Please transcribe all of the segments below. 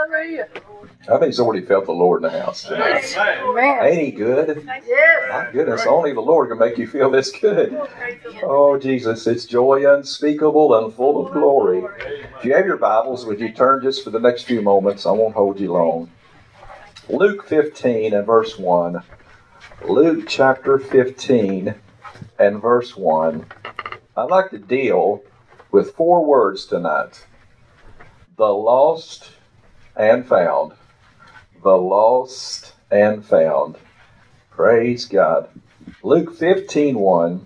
Hallelujah. I think he's already felt the Lord in the house tonight. Amen. Ain't he good? Yes. My goodness, only the Lord can make you feel this good. Oh, Jesus, it's joy unspeakable and full of glory. If you have your Bibles, would you turn just for the next few moments? I won't hold you long. Luke 15 and verse 1. Luke chapter 15 and verse 1. I'd like to deal with 4 words tonight. The lost and found. The lost and found. Praise God. Luke 15:1.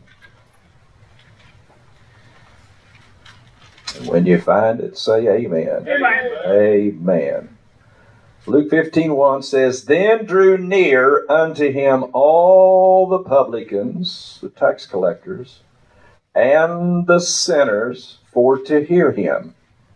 And when you find it, say amen. Amen. Amen. Luke 15:1 says, Then drew near unto him all the publicans, the tax collectors, and the sinners for to hear him.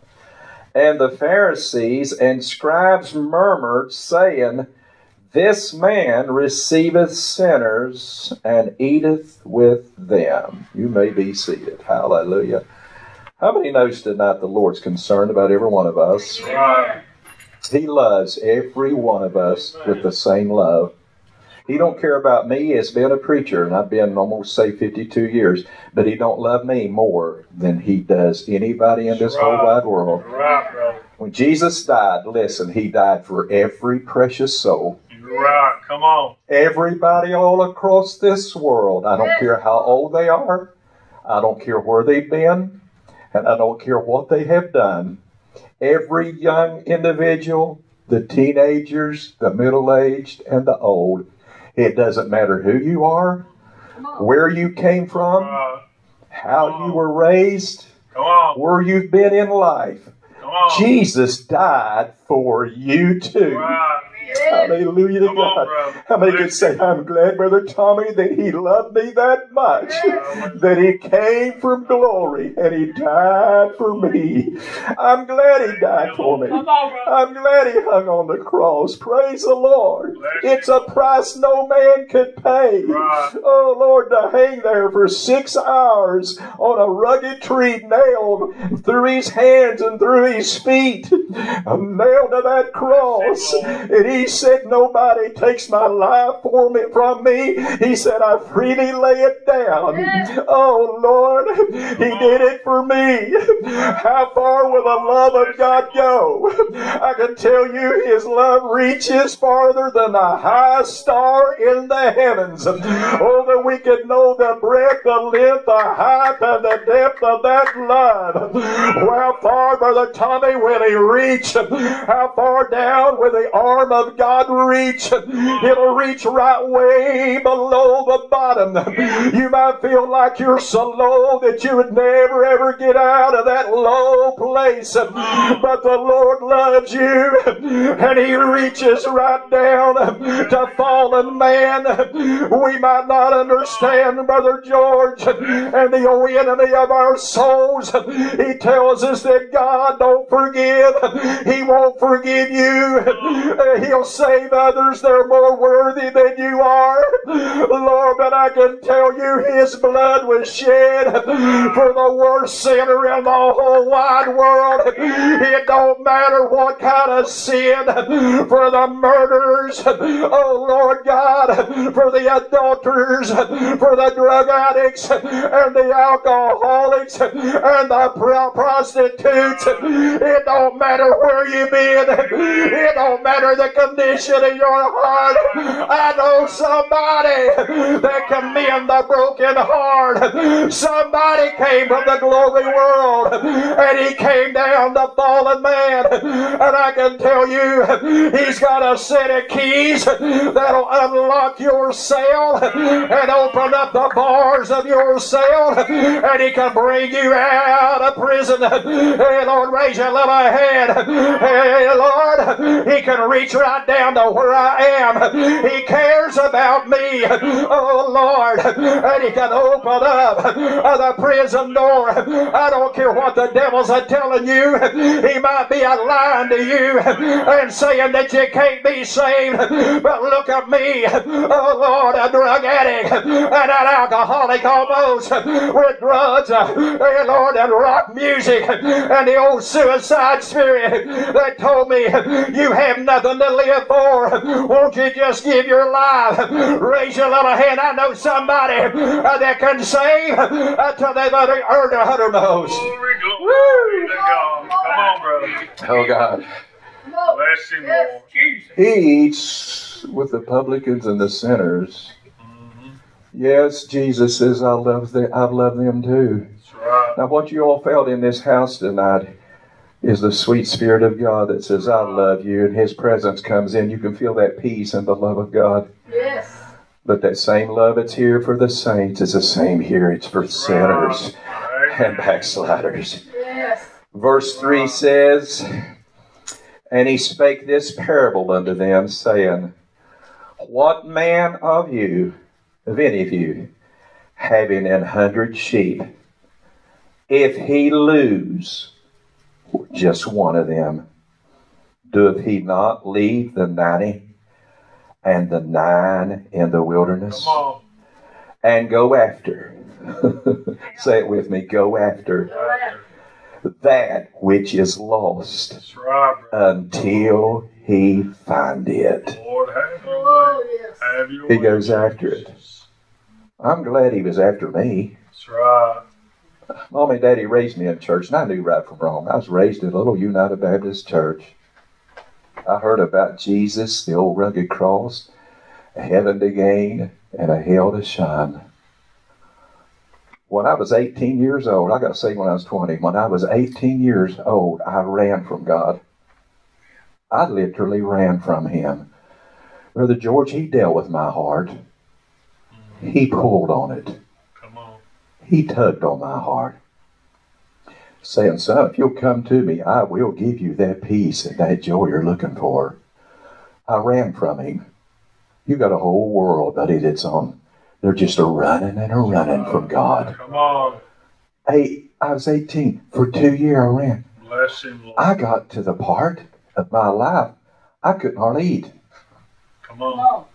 And the Pharisees and scribes murmured, saying, This man receiveth sinners and eateth with them. You may be seated. Hallelujah. How many knows tonight the Lord's concerned about every one of us? Right. He loves every one of us with the same love. He don't care about me as being a preacher, and I've been almost, say, 52 years, but he don't love me more than he does anybody in this whole wide world. Right, brother. When Jesus died, listen, he died for every precious soul. You're right. Come on. Everybody all across this world. I don't care how old they are. I don't care where they've been. And I don't care what they have done. Every young individual, the teenagers, the middle-aged, and the old. It doesn't matter who you are, where you came from, how you were raised, Come on. where you've been in life. Come on. Jesus died for you too. Right. Hallelujah to Come on, God. brother. How many can say, I'm glad, Brother Tommy, that he loved me that much, that he came from glory and he died for me. I'm glad he died for me. I'm glad he hung on the cross. Praise the Lord. It's a price no man could pay. Oh, Lord, to hang there for 6 hours on a rugged tree, nailed through his hands and through his feet, nailed to that cross. And he said, nobody takes my life from me. He said, I freely lay it down. Oh, Lord, he did it for me. How far will the love of God go? I can tell you his love reaches farther than the highest star in the heavens. Oh, that we could know the breadth, the length, the height, and the depth of that love. How far, Brother Tommy, will he reach? How far down will the arm of God reach? It'll reach right way below the bottom. You might feel like you're so low that you would never ever get out of that low place. But the Lord loves you, and he reaches right down to fallen man. We might not understand, Brother George, and the old enemy of our souls. He tells us that God don't forgive. He won't forgive you. He'll save others. They're more worthy than you are. Lord, but I can tell you his blood was shed for the worst sinner in the whole wide world. It don't matter what kind of sin. For the murderers, oh Lord God, for the adulterers, for the drug addicts, and the alcoholics, and the prostitutes. It don't matter where you've been. It don't matter the condition of your heart. I know somebody that can mend the broken heart. Somebody came from the glory world, and he came down to fallen man. And I can tell you, he's got a set of keys that'll unlock your cell and open up the bars of your cell, and he can bring you out of prison. Hey, Lord, raise your little hand. Hey, Lord, he can reach right down to where I am. He cares about me. Oh, Lord, and he can open up the prison door. I don't care what the devil's telling you. He might be lying to you and saying that you can't be saved. But look at me. Oh, Lord, a drug addict and an alcoholic almost with drugs. Hey, Lord, and rock music and the old suicide spirit that told me You have nothing to live for. Won't you just give your life? Raise your little hand. I know somebody that can save until they've earned a uttermost. Glory, glory to God. Come on, brother. Oh, God. Bless him, Lord. Jesus. He eats with the publicans and the sinners. Yes, Jesus says, I love them too. That's right. Now, what you all felt in this house tonight is the sweet Spirit of God that says, I love you, and His presence comes in. You can feel that peace and the love of God. Yes. But that same love that's here for the saints is the same here. It's for sinners and backsliders. Yes. Verse 3 says, And He spake this parable unto them, saying, What man of any of you, having 100 sheep, if he lose just one of them, doth he not leave the 90 and the 9 in the wilderness? Come on. And go after, say it with me, go after that which is lost That's right, brother. until he find it. Lord, have your Oh, way. yes. Have your He way. goes after it. I'm glad he was after me. That's right. Mom and Daddy raised me in church, and I knew right from wrong. I was raised in a little United Baptist church. I heard about Jesus, the old rugged cross, a heaven to gain, and a hell to shine. When I was 18 years old, I got saved when I was 20. When I was 18 years old, I ran from God. I literally ran from Him. Brother George, He dealt with my heart. He pulled on it. Come on. He tugged on my heart, saying, Son, if you'll come to me, I will give you that peace and that joy you're looking for. I ran from Him. You got a whole world, buddy, that's on. They're just running from God. Come on. Hey, I was 18. For 2 years I ran. Bless him, Lord. I got to the part of my life I couldn't hardly eat. Come Come on. on.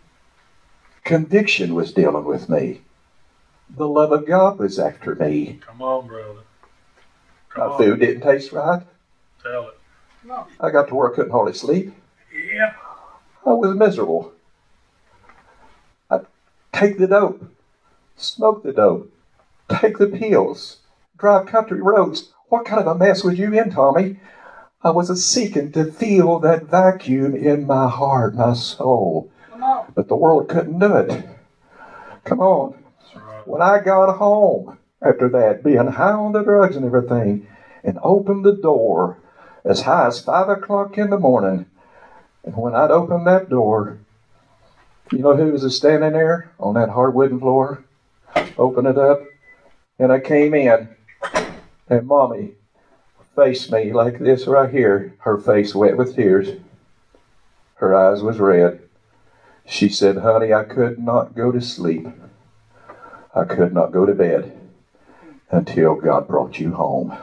Conviction was dealing with me. The love of God was after me. Come on, brother. Come My on. food didn't taste right. Tell it. Come on. I got to work, couldn't hardly sleep. Yeah. I was miserable. I'd take the dope, smoke the dope, take the pills, drive country roads. What kind of a mess was you in, Tommy? I was seeking to feel that vacuum in my heart, my soul. Come on. But the world couldn't do it. Come on. That's right. When I got home after that, being high on the drugs and everything, and opened the door as high as 5 o'clock in the morning, and when I'd opened that door, you know who was standing there on that hard wooden floor? Open it up, and I came in, and Mommy faced me like this right here, her face wet with tears. Her eyes was red. She said, Honey, I could not go to sleep. I could not go to bed until God brought you home.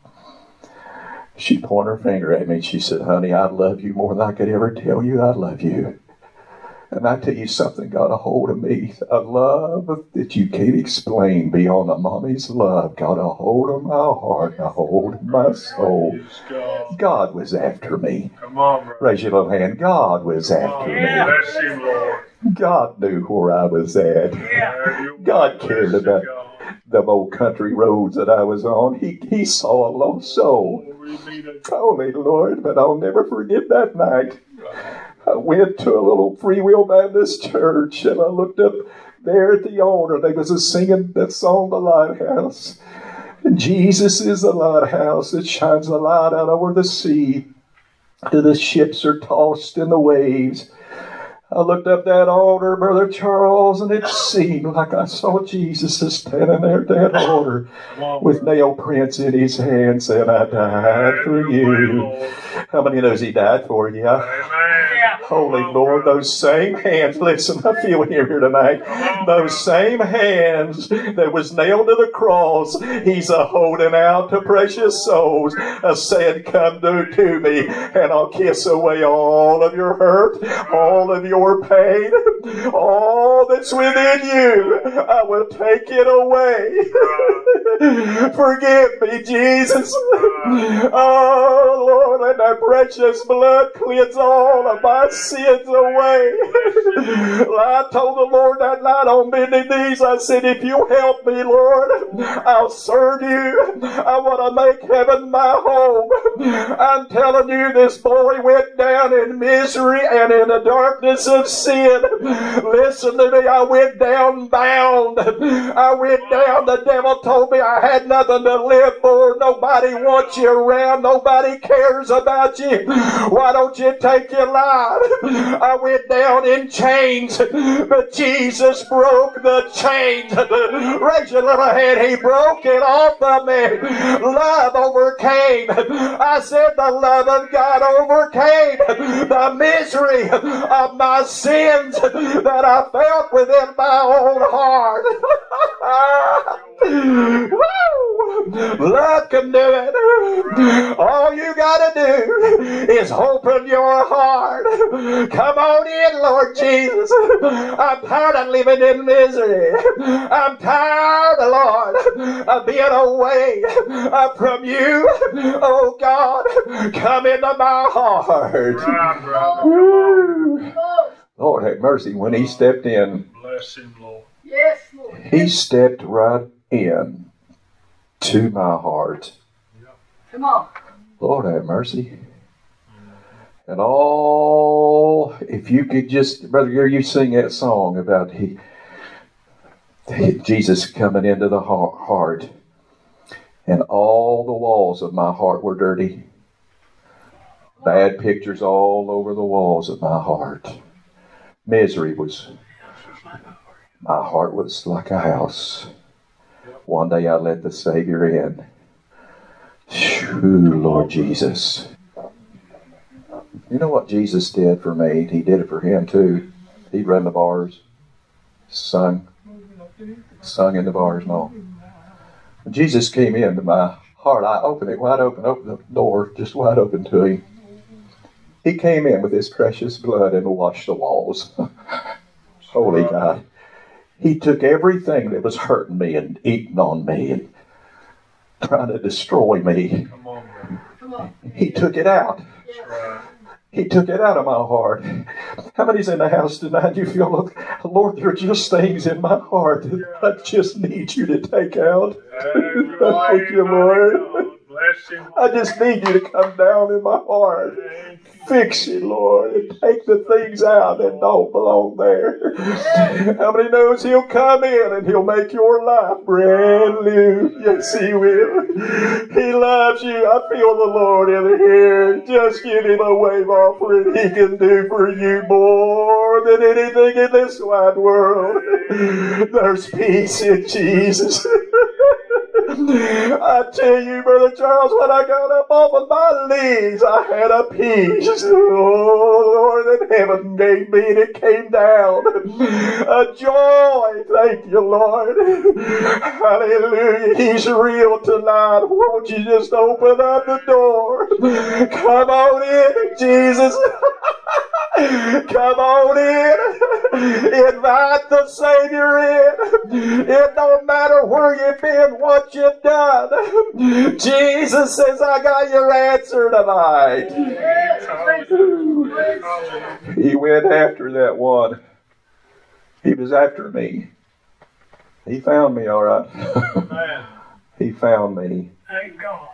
She pointed her finger at me and she said, Honey, I love you more than I could ever tell you I love you. And I tell you something got a hold of me. A love that you can't explain beyond a mommy's love got a hold of my heart, a hold of my soul. Praise God. God was after me. Come on, brother. Raise your little hand. God was Come after on. me. Bless him, Lord. God knew where I was at. Have your way. God cared Bless about you, God. the old country roads that I was on. He saw a lost soul. Glory be to God. Holy Lord, but I'll never forget that night. I went to a little Free Will Baptist church and I looked up there at the altar. They was singing that song, The Lighthouse. And Jesus is the lighthouse that shines the light out over the sea. Till the ships are tossed in the waves. I looked up that altar, Brother Charles, and it seemed like I saw Jesus standing there at that altar Come on, with brother. nail prints in his hands saying, I died Have for your way, you. Lord. How many knows he died for you? Amen. Holy Come on, Lord, brother. those same hands, listen, I feel him here tonight. Those same hands that was nailed to the cross, he's a holding out to precious souls, a saying, come to me, and I'll kiss away all of your hurt, all of your your pain. All that's within you, I will take it away. Forgive me, Jesus. Oh, Lord, let thy precious blood cleanse all of my sins away. I told the Lord that night on bending knees, I said, if you help me, Lord, I'll serve you. I want to make heaven my home. I'm telling you, this boy went down in misery and in the darkness of sin. Listen to me, I went down bound. I went down, the devil told me I had nothing to live for. Nobody wants you around. Nobody cares about you. Why don't you take your life? I went down in chains, but Jesus broke the chains. Raise your little hand. He broke it off of me. Love overcame. I said the love of God overcame the misery of my sins that I felt within my own heart. Woo! Love can do it. All you gotta do is open your heart. Come on in, Lord Jesus. I'm tired of living in misery. I'm tired, Lord, of being away from you. Oh God, come into my heart. Woo. Lord have mercy. When he stepped in, Bless him, Lord. Yes, Lord. he stepped right in to my heart. Come on. Lord have mercy. And all, if you could just, Brother Gary, you sing that song about Jesus coming into the heart. And all the walls of my heart were dirty. Bad pictures all over the walls of my heart. Misery was, my heart was like a house. One day I let the Savior in. Phew, Lord Jesus. You know what Jesus did for me? He did it for him too. He ran the bars, sung in the bars and all. When Jesus came into my heart, I opened it wide open, opened the door just wide open to him. He came in with his precious blood and washed the walls. Holy God. He took everything that was hurting me and eating on me and trying to destroy me. Come on, brother. Come on. He took it out. That's right. He took it out of my heart. How many's in the house tonight? You feel, Lord, there are just things in my heart that I just need you to take out. Thank you, Lord. Bless him. I just need you to come down in my heart. Fix it, Lord, and take the things out that don't belong there. How many knows he'll come in and he'll make your life brand new? Yes, he will. He loves you. I feel the Lord in here. Just give him a wave offering. He can do for you more than anything in this wide world. There's peace in Jesus. I tell you, Brother Charles, when I got up off of my knees, I had a peace. Oh, Lord, that heaven gave me, and it came down. A joy. Thank you, Lord. Hallelujah. He's real tonight. Won't you just open up the door? Come on in, Jesus. Come on in. Invite the Savior in. It don't matter where you've been, what you've done. Jesus says, I got your answer tonight. He went after that one. He was after me. He found me, all right. He found me. Thank God.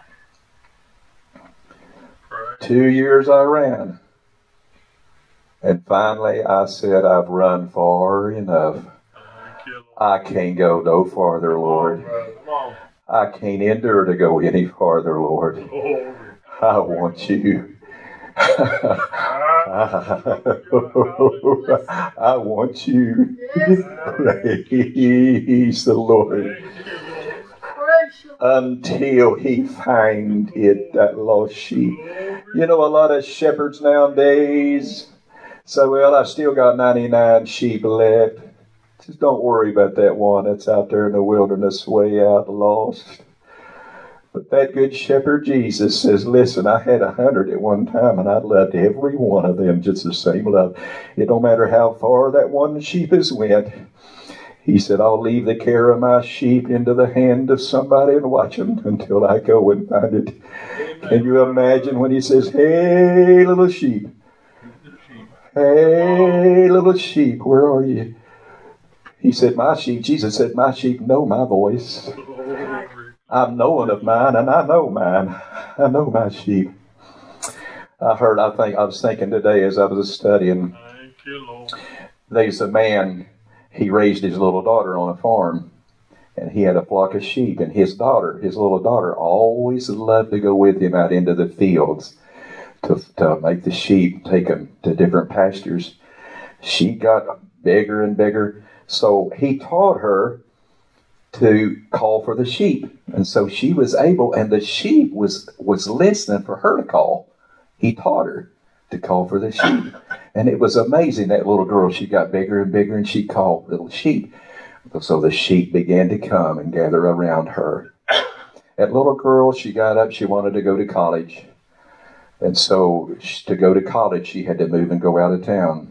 2 years I ran. And finally I said, I've run far enough. I can't go no farther, Lord. I can't endure to go any farther, Lord. I want you. I want you. Praise the Lord. Until he find it, that lost sheep. You know, a lot of shepherds nowadays say, well, I still got 99 sheep left. Just don't worry about that one that's out there in the wilderness way out lost. But that good shepherd Jesus says, listen, I had 100 at one time, and I loved every one of them just the same love. It don't matter how far that one sheep has went. He said, I'll leave the care of my sheep into the hand of somebody and watch them until I go and find it. Amen. Can you imagine when he says, hey, little sheep, hey, little sheep, where are you? He said, my sheep, Jesus said, my sheep know my voice. Glory. I'm knowing of mine, and I know mine. I know my sheep. I was thinking today as I was studying, Thank you, Lord. there's a man, he raised his little daughter on a farm, and he had a flock of sheep, and his little daughter, always loved to go with him out into the fields to make the sheep, take them to different pastures. She got bigger and bigger, so he taught her to call for the sheep. And so she was able, and the sheep was listening for her to call. He taught her to call for the sheep. And it was amazing, that little girl, she got bigger and bigger, and she called little sheep. So the sheep began to come and gather around her. That little girl, she got up, she wanted to go to college. And so to go to college, she had to move and go out of town.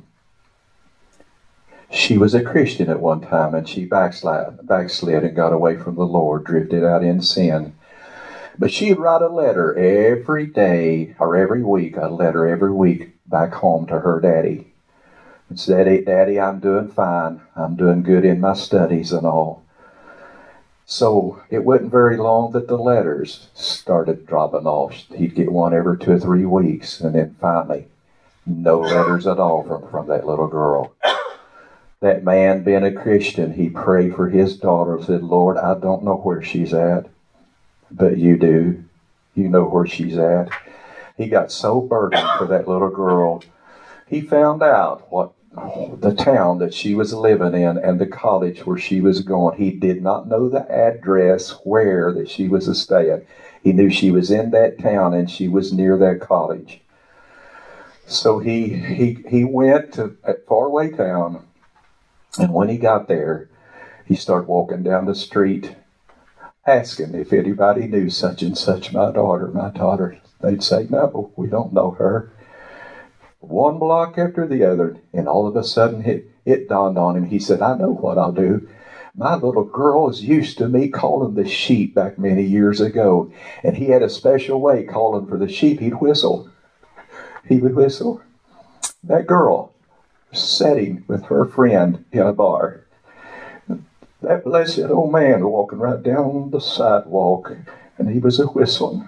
She was a Christian at one time, and she backslid and got away from the Lord, drifted out in sin. But she'd write a letter every day, or every week, a letter every week back home to her daddy. And said, Daddy, I'm doing fine. I'm doing good in my studies and all. So it wasn't very long that the letters started dropping off. He'd get one every 2 or 3 weeks, and then finally, no letters at all from that little girl. That man, being a Christian, he prayed for his daughter, said, Lord, I don't know where she's at, but you do. You know where she's at. He got so burdened for that little girl. He found out what the town that she was living in and the college where she was going. He did not know the address where that she was staying. He knew she was in that town and she was near that college. So he went to a faraway town. And when he got there, he started walking down the street asking if anybody knew such and such, my daughter. They'd say, no, we don't know her. One block after the other, and all of a sudden it dawned on him. He said, I know what I'll do. My little girl is used to me calling the sheep back many years ago. And he had a special way calling for the sheep. He'd whistle. He would whistle. That girl sitting with her friend in a bar. That blessed old man walking right down the sidewalk, and he was a whistle.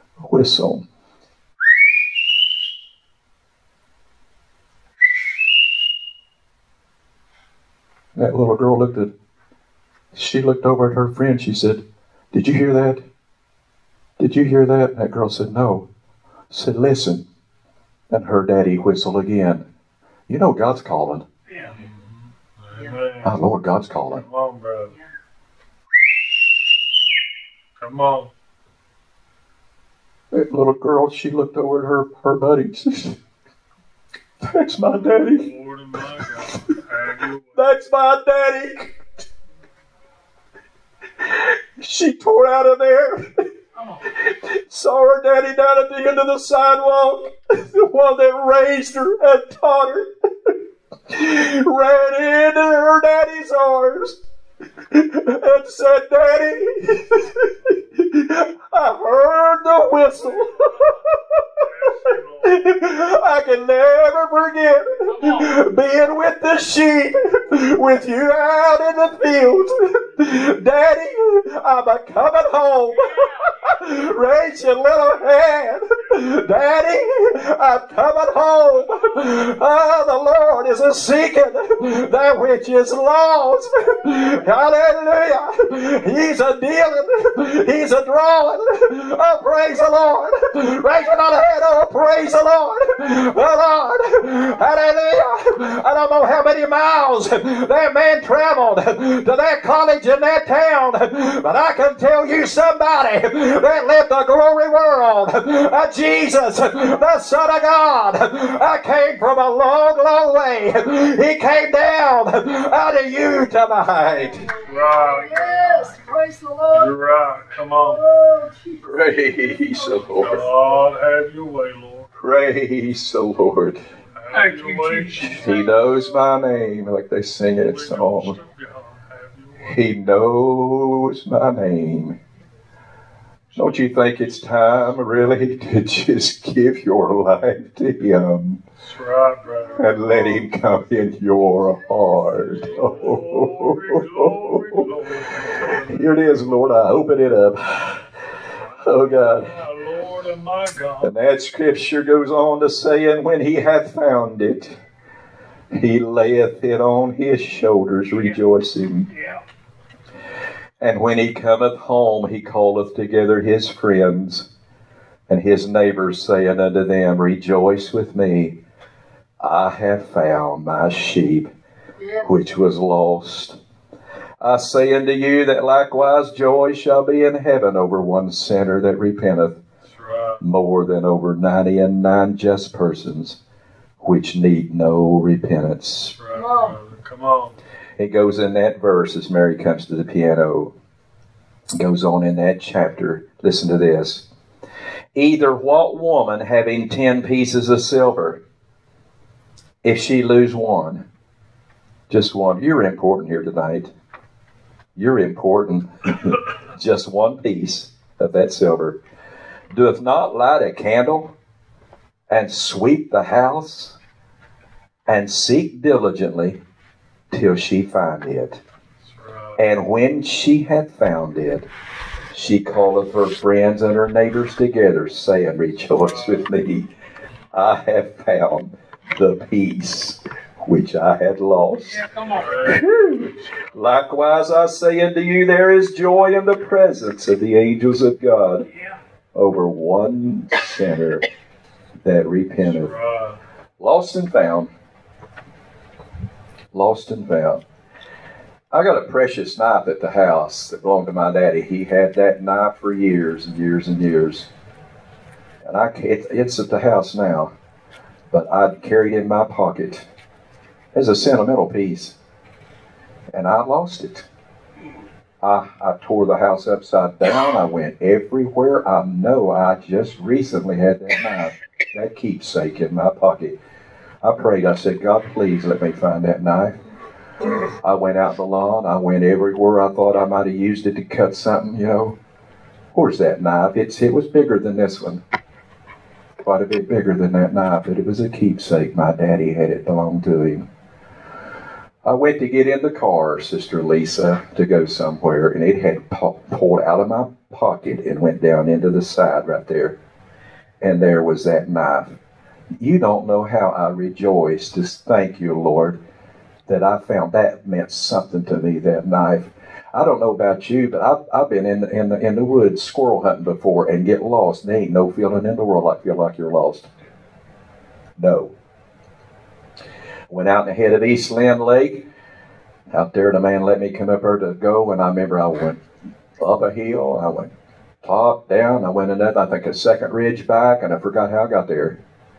That little girl looked over at her friend. She said, did you hear that? Did you hear that? That girl said, no. Said, listen. And her daddy whistled again. You know God's calling. Yeah. Our Lord, God's calling. Come on, brother. Come on. That little girl, she looked over at her buddy. She said, that's my daddy. Lord and my God. Have your way. That's my daddy. She tore out of there. Saw her daddy down at the end of the sidewalk. The one that raised her and taught her. Ran into her daddy's arms and said, Daddy, I heard the whistle. I can never forget being with the sheep, with you out in the field. Daddy, I'm a coming home. Raise your little hand. Daddy, I'm coming home. Oh, the Lord is a seeking that which is lost. Hallelujah. He's a dealing. He's a drawing. Oh, praise the Lord. Raise your little hand. Oh, praise the Lord. The Lord. Hallelujah. I don't know how many miles that man traveled to that college in that town, but I can tell you somebody that left the glory world. Jesus, the Son of God, I came from a long, long way. He came down out of you tonight. Right. Yes, praise the Lord. You're right. Come on. Oh, Jesus. Praise the Lord. God, have your way, Lord. Praise the Lord. Have your way. He knows my name, like they sing in that song. He knows my name. Don't you think it's time, really, to just give your life to Him? That's right, brother. And let Him come in your heart. Glory, glory, glory. Here it is, Lord. I open it up. Oh, God. My Lord and my God. And that scripture goes on to say, and when He hath found it, He layeth it on His shoulders, rejoicing. Yeah. And when He cometh home, He calleth together His friends and His neighbors, saying unto them, rejoice with me. I have found my sheep, which was lost. I say unto you that likewise joy shall be in heaven over one sinner that repenteth, That's right. more than over 99 just persons, which need no repentance. That's right, brother. Come on. It goes in that verse as Mary comes to the piano. It goes on in that chapter. Listen to this. Either what woman having 10 pieces of silver, if she lose one, just one, you're important here tonight. You're important. Just one piece of that silver. Doeth not light a candle and sweep the house and seek diligently till she find it. That's right. And when she hath found it, she calleth her friends and her neighbors together, saying, rejoice with me. I have found the peace which I had lost. Yeah, come on. Whew. Likewise I say unto you, there is joy in the presence of the angels of God Yeah. over one sinner that repenteth. Right. Lost and found. Lost and found. I got a precious knife at the house that belonged to my daddy. He had that knife for years and years and years. And it's at the house now. But I'd carried it in my pocket as a sentimental piece. And I lost it. I tore the house upside down. I went everywhere. I know I just recently had that knife, that keepsake in my pocket. I prayed. I said, God, please let me find that knife. I went out the lawn. I went everywhere. I thought I might have used it to cut something, you know. Where's that knife? It was bigger than this one. Quite a bit bigger than that knife, but it was a keepsake. My daddy had it, belonged to him. I went to get in the car, Sister Lisa, to go somewhere, and it had pulled out of my pocket and went down into the side right there. And there was that knife. You don't know how I rejoiced. Just thank you, Lord, that I found that meant something to me, that knife. I don't know about you, but I've been in the woods squirrel hunting before and get lost. There ain't no feeling in the world like feel like you're lost. No. Went out in the head of East Lynn Lake. Out there, the man let me come up there to go, and I remember I went up a hill, I went top down, I went another, I think a second ridge back, and I forgot how I got there.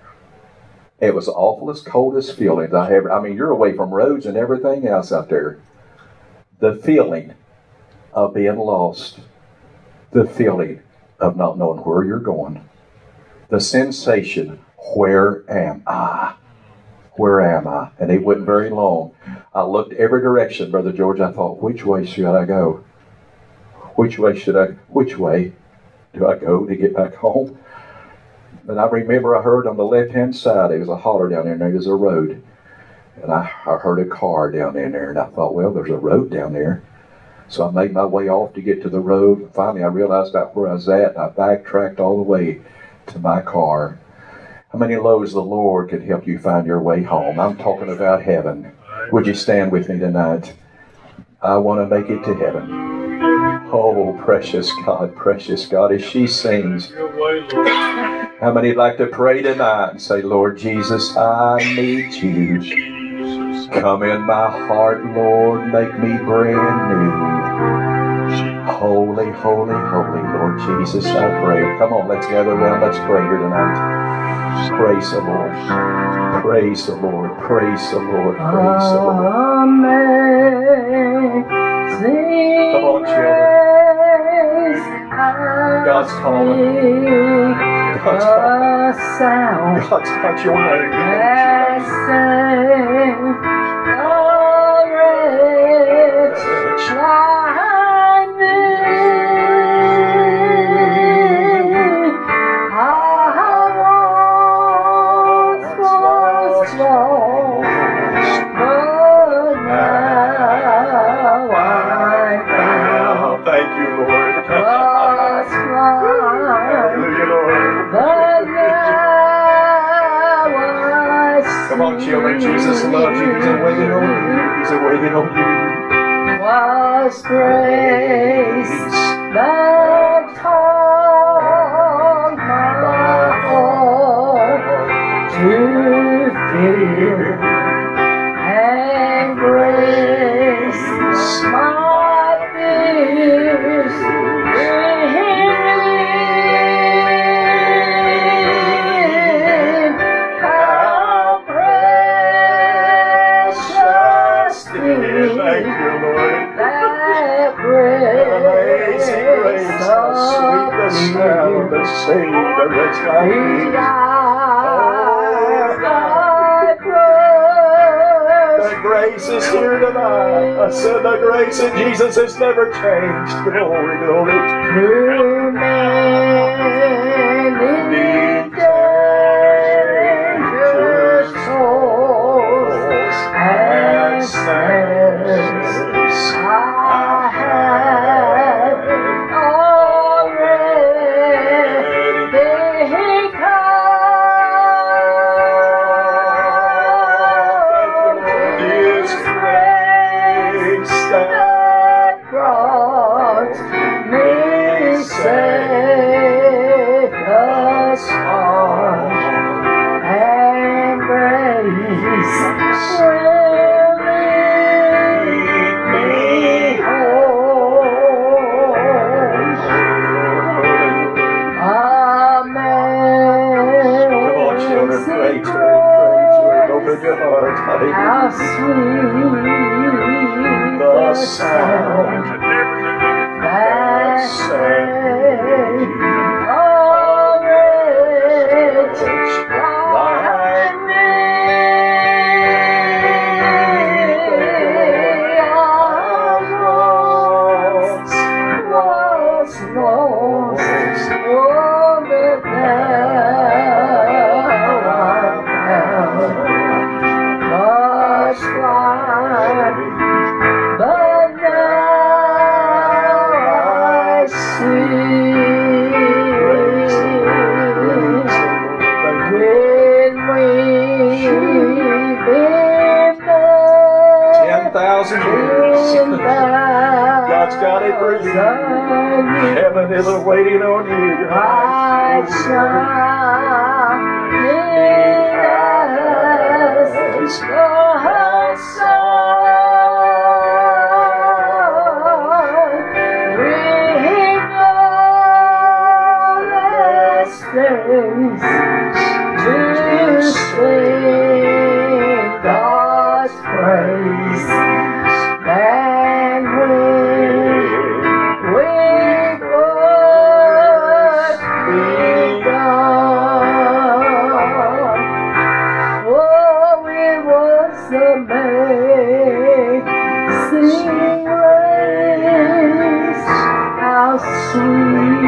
It was the awfulest, coldest feelings I ever. I mean, you're away from roads and everything else out there. The feeling of being lost. The feeling of not knowing where you're going. The sensation, where am I? Where am I? And it wasn't very long. I looked every direction, Brother George. I thought, which way should I go? Which way do I go to get back home? And I remember I heard on the left-hand side, there was a holler down there, and there was a road. And I heard a car down in there, and I thought, well, there's a road down there. So I made my way off to get to the road. And finally, I realized about where I was at, and I backtracked all the way to my car. How many knows the Lord can help you find your way home? I'm talking about heaven. Would you stand with me tonight? I want to make it to heaven. Oh, precious God, as she sings. Your way, Lord. How many would like to pray tonight and say, Lord Jesus, I need you. Come in my heart, Lord, make me brand new. Holy, holy, holy, Lord Jesus, I pray. Come on, let's gather around. Let's pray here tonight. Praise the Lord. Praise the Lord. Praise the Lord. Praise the Lord. Come on, children. God's calling. God's calling. God's got your name. Thank you, Lord. Hallelujah, Lord. Come on, children. Jesus loves you. He's waiting on you. He's waiting on you. Was grace that taught my heart to fear, and grace my fears relieved. How precious is Thank you, Lord. that Amazing grace, how sweet the sound that saved a wretch like me. The grace is here tonight. I said the grace of Jesus has never changed. Glory, glory. Through many dangerous toils and snares, I have already come. His grace that brought me safe thus far, and grace will lead me home. Come on, children, pray to Him, pray to Him. Open your heart. How Hallelujah. sweet The sound that saved a wretch like me. I once was lost, oh, but now I'm found. Much blind, but now I see. When we've been there 10,000 years. God's got it for you. Heaven is waiting on you. I shall live as the sun, with glorious face to sing God's praise. And with what we've done, oh, it was amazing grace, how sweet